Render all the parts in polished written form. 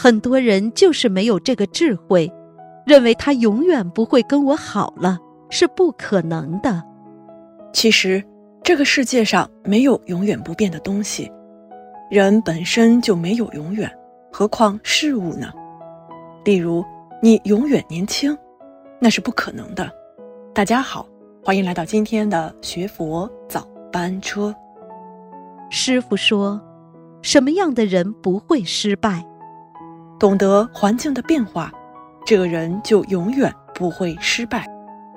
很多人就是没有这个智慧，认为他永远不会跟我好了，是不可能的。 其实这个世界上没有永远不变的东西，人本身就没有永远，何况事物呢？例如你永远年轻，那是不可能的。大家好，欢迎来到今天的学佛早班车。 师父说，什么样的人不会失败？ 懂得环境的变化，这个人就永远不会失败。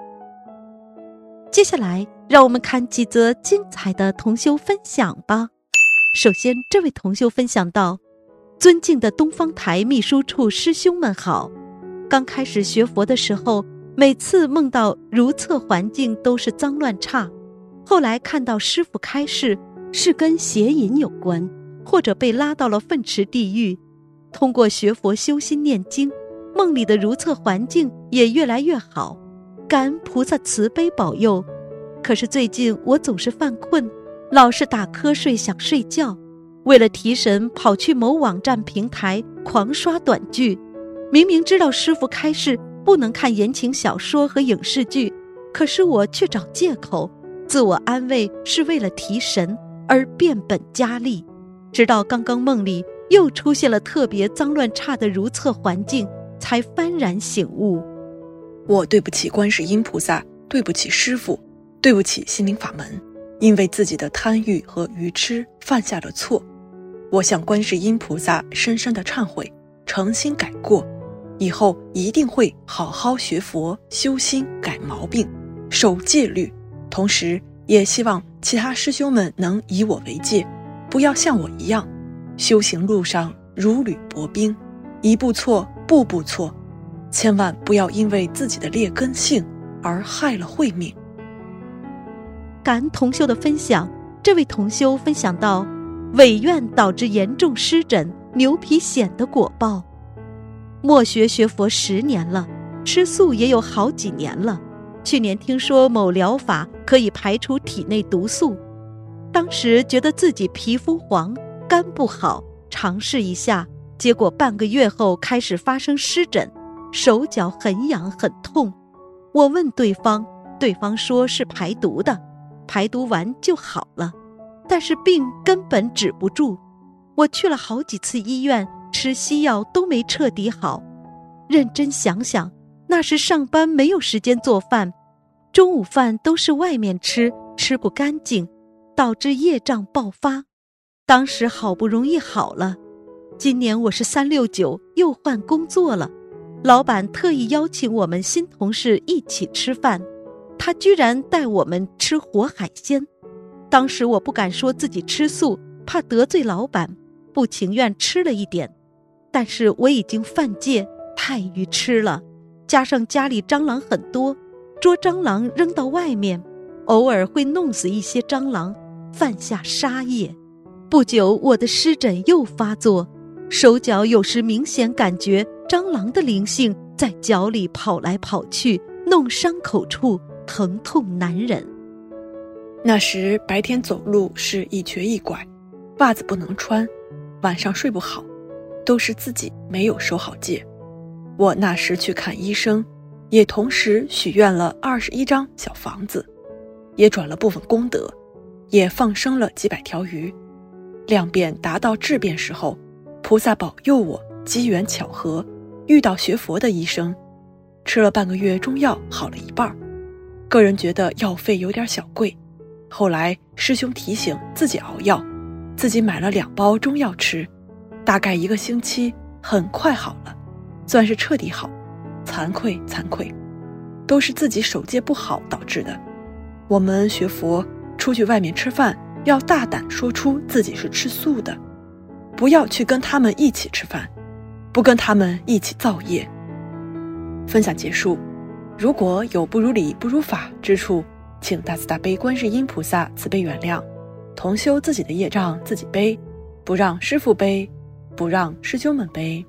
接下来让我们看几则精彩的同修分享吧。首先，这位同修分享到，尊敬的东方台秘书处师兄们好，刚开始学佛的时候，每次梦到如厕环境都是脏乱差，后来看到师父开示是跟邪淫有关，或者被拉到了粪池地狱，通过学佛修心念经，梦里的如厕环境也越来越好，感恩菩萨慈悲保佑。可是最近我总是犯困，老是打瞌睡想睡觉，为了提神跑去某网站平台狂刷短剧，明明知道师父开示不能看言情小说和影视剧，可是我却找借口自我安慰是为了提神而变本加厉，直到刚刚梦里又出现了特别脏乱差的如厕环境，才幡然醒悟。 我对不起观世音菩萨，对不起师父，对不起心灵法门，因为自己的贪欲和愚痴犯下了错，我向观世音菩萨深深的忏悔，诚心改过，以后一定会好好学佛修心改毛病，守戒律，同时也希望其他师兄们能以我为戒，不要像我一样，修行路上如履薄冰，一步错步步错，千万不要因为自己的劣根性而害了慧命。 感恩同修的分享，这位同修分享到，违愿导致严重湿疹、牛皮癣的果报。默学佛10年了，吃素也有好几年了。去年听说某疗法可以排除体内毒素，当时觉得自己皮肤黄，肝不好，尝试一下，结果半个月后开始发生湿疹，手脚很痒很痛。我问对方说是排毒的，排毒完就好了，但是病根本止不住。我去了好几次医院，吃西药都没彻底好。认真想想，那时上班没有时间做饭，中午饭都是外面吃，吃不干净，导致业障爆发。当时好不容易好了，今年我是369，又换工作了，老板特意邀请我们新同事一起吃饭，他居然带我们吃活海鲜。当时我不敢说自己吃素，怕得罪老板，不情愿吃了一点，但是我已经犯戒，太愚痴了，加上家里蟑螂很多，捉蟑螂扔到外面，偶尔会弄死一些蟑螂，犯下杀业。不久我的湿疹又发作，手脚有时明显感觉蟑螂的灵性在脚里跑来跑去，弄伤口处，疼痛难忍。 那时白天走路是一瘸一拐，袜子不能穿，晚上睡不好，都是自己没有守好戒。我那时去看医生，也同时许愿了21张小房子，也转了部分功德，也放生了几百条鱼。量变达到质变时候，菩萨保佑我机缘巧合遇到学佛的医生，吃了半个月中药好了一半。个人觉得药费有点小贵，后来师兄提醒自己熬药，自己买了2包中药吃，大概1个星期很快好了，算是彻底好。惭愧，都是自己守戒不好导致的。我们学佛出去外面吃饭，要大胆说出自己是吃素的，不要去跟他们一起吃饭，不跟他们一起造业。分享结束，如果有不如理不如法之处，请大慈大悲观世音菩萨慈悲原谅，同修自己的业障自己背，不让师父背，不让师兄们背。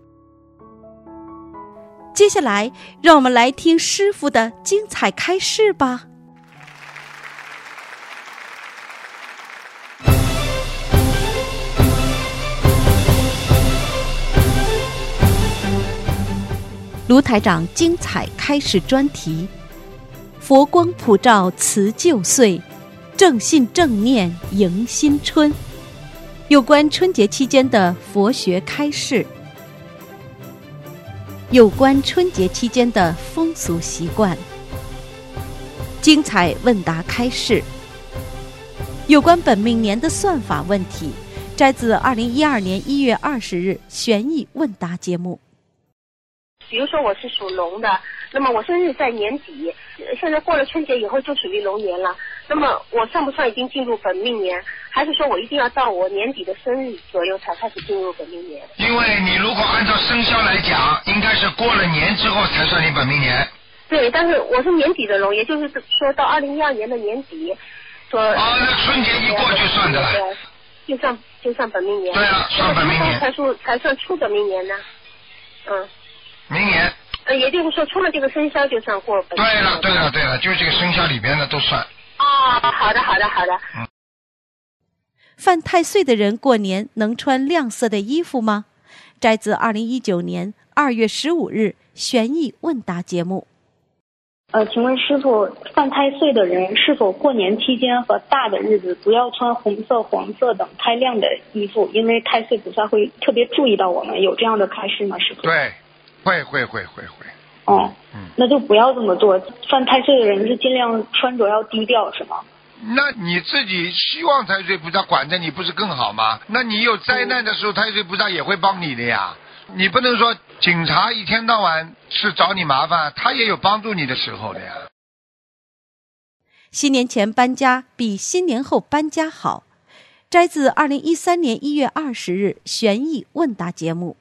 接下来让我们来听师父的精彩开示吧。 卢台长精彩开示专题：佛光普照辞旧岁，正信正念迎新春。有关春节期间的佛学开示，有关春节期间的风俗习惯，精彩问答开示，有关本命年的算法问题，摘自2012年1月20日悬疑问答节目。 比如说我是属龙的，那么我生日在年底，现在过了春节以后就属于龙年了，那么我算不算已经进入本命年，还是说我一定要到我年底的生日左右才开始进入本命年？ 因为你如果按照生肖来讲，应该是过了年之后才算你本命年。 对，但是我是年底的龙，也就是说到2012年的年底那春节一过就算的了。 对，就算本命年。 对啊，算本命年。 才算出本命年呢？ 明年。 也就是说出了这个生肖就算过本命年。 对了，就是这个生肖里边的都算。 好的。 犯太岁的人过年能穿亮色的衣服吗？摘自2019年2月15日悬疑问答节目。 请问师傅，犯太岁的人是否过年期间和大的日子不要穿红色、黄色等太亮的衣服？因为太岁菩萨会特别注意到我们，有这样的开示吗？师傅？ 对，会。 那就不要这么做。犯太岁的人是尽量穿着要低调，是吗？ 那你自己希望太岁菩萨管着你，不是更好吗？那你有灾难的时候，太岁菩萨也会帮你的呀。你不能说警察一天到晚是找你麻烦，他也有帮助你的时候的呀。 新年前搬家比新年后搬家好，摘自2013年1月20日悬疑问答节目。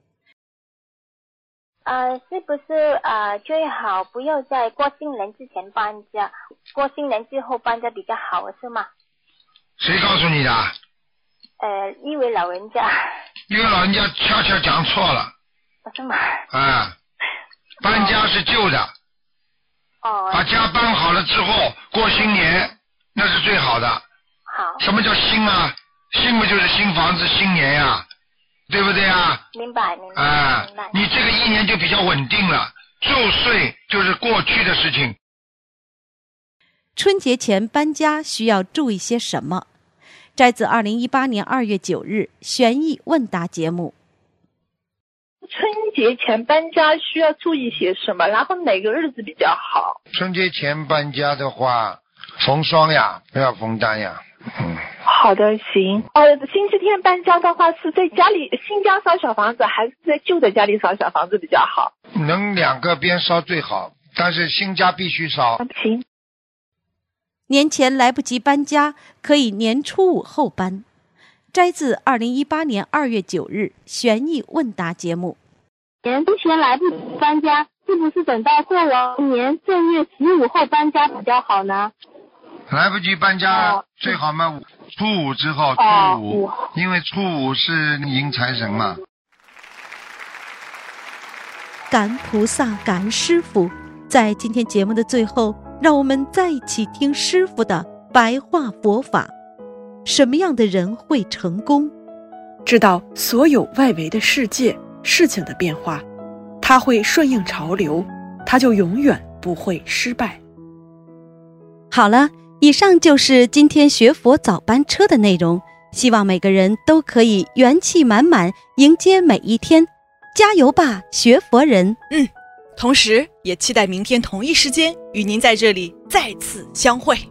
是不是最好不要在过新年之前搬家，过新年之后搬家比较好，是吗？ 谁告诉你的？ 一位老人家。 一位老人家恰恰讲错了。 是吗？ 搬家是旧的。把家搬好了之后过新年，那是最好的。 好。 什么叫新啊？新不就是新房子新年呀？对不对啊？ 明白。 你这个一年就比较稳定了，旧岁就是过去的事情。 春节前搬家需要注意些什么？摘自2018年2月9日悬疑问答节目。 春节前搬家需要注意些什么？然后哪个日子比较好？ 春节前搬家的话，逢双呀，不要逢单呀。 好的，行。星期天搬家的话，是在家里新家烧小房子，还是在旧的家里烧小房子比较好？ 能两个边烧最好，但是新家必须烧。 行。 年前来不及搬家，可以年初5后搬。摘自2018年2月9日悬疑问答节目。 年前来不及搬家，是不是等到过完年正月15后搬家比较好呢？ 来不及搬家，最好嘛初5之后，初5，因为初5是迎财神嘛。 感恩菩萨，感恩师父。在今天节目的最后，让我们再一起听师父的白话佛法。什么样的人会成功？ 知道所有外围的世界事情的变化，他会顺应潮流，他就永远不会失败。 好了，以上就是今天学佛早班车的内容，希望每个人都可以元气满满迎接每一天，加油吧，学佛人！ 同时也期待明天同一时间与您在这里再次相会。